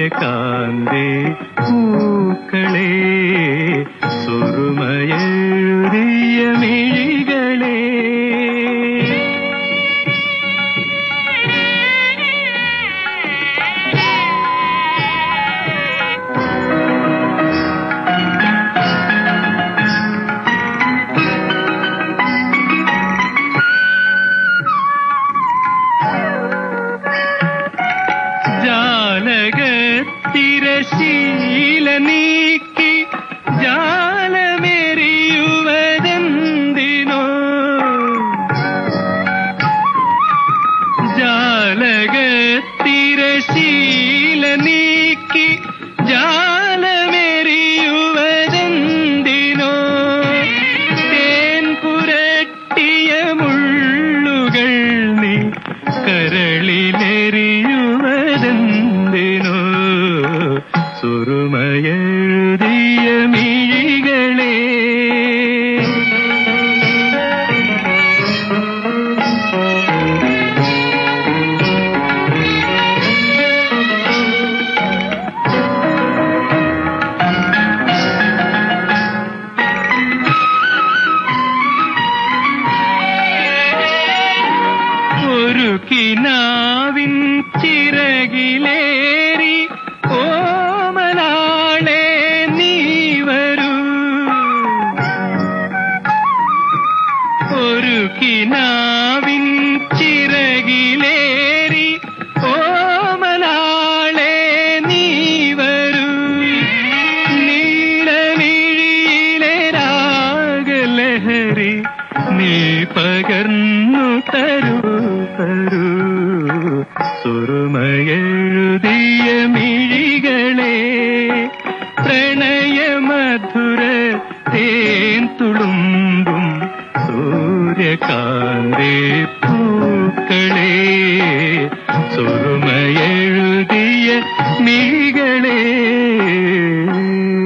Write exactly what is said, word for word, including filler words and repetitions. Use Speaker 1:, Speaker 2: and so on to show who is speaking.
Speaker 1: സൂര്യകാന്തേ പൂക്കളേ സുറുമയെഴുതിയ മിഴികളേ തിരശീല നീക്കി ജാലമെറിയുവതെന്തിനോ ജാലക തിരശീല നീക്കി ജാലമെറിയുവതെന്തിനോ തേൻ പുരട്ടിയ മുള്ളുകൾ നീ കരളിലെറിയുവതെന്തിനോ സുറുമയെഴുതിയ മിഴികളേ ഒരു കിനാവിൻ ചിറകിലേറി ഓമലാളെ നീ വരൂ ഒരു കിനാവിൻ ചിറകിലേറി ഓമലാളെ നീ വരൂ നീലമിഴിയിലെ രാഗലഹരി നീ പകർന്നു തരൂ തരൂ സുറുമയെഴുതിയ മിഴികളേ പ്രണയമധുര തേൻ തുളുമ്പും സൂര്യകാന്തേ പൂക്കളേ സുറുമയെഴുതിയ മിഴികളേ